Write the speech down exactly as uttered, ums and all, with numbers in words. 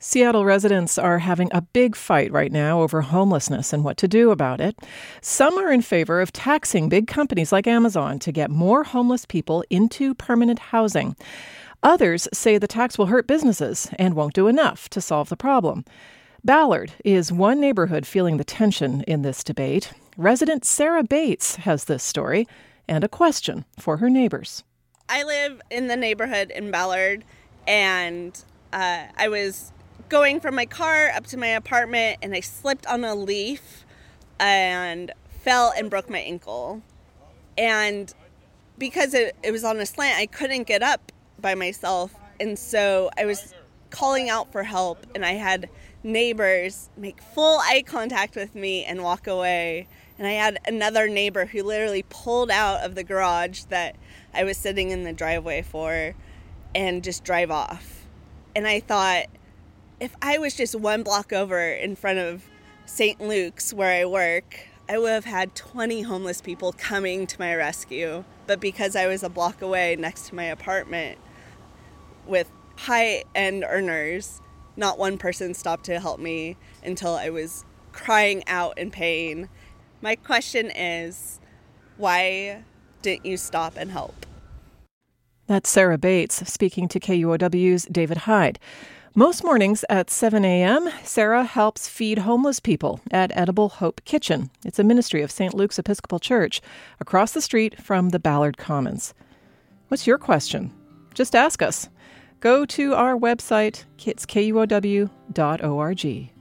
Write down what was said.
Seattle residents are having a big fight right now over homelessness and what to do about it. Some are in favor of taxing big companies like Amazon to get more homeless people into permanent housing. Others say the tax will hurt businesses and won't do enough to solve the problem. Ballard is one neighborhood feeling the tension in this debate. Resident Sarah Bates has this story and a question for her neighbors. I live in the neighborhood in Ballard, and uh, I was going from my car up to my apartment, and I slipped on a leaf and fell and broke my ankle. And because it, it was on a slant, I couldn't get up by myself. And so I was calling out for help, and I had neighbors make full eye contact with me and walk away. And I had another neighbor who literally pulled out of the garage that I was sitting in the driveway for and just drive off. And I thought, if I was just one block over in front of Saint Luke's where I work, I would have had twenty homeless people coming to my rescue. But because I was a block away next to my apartment with high-end earners, not one person stopped to help me until I was crying out in pain. My question is, why didn't you stop and help? That's Sarah Bates speaking to K U O W's David Hyde. Most mornings at seven a.m., Sarah helps feed homeless people at Edible Hope Kitchen. It's a ministry of Saint Luke's Episcopal Church across the street from the Ballard Commons. What's your question? Just ask us. Go to our website, it's K U O W dot org.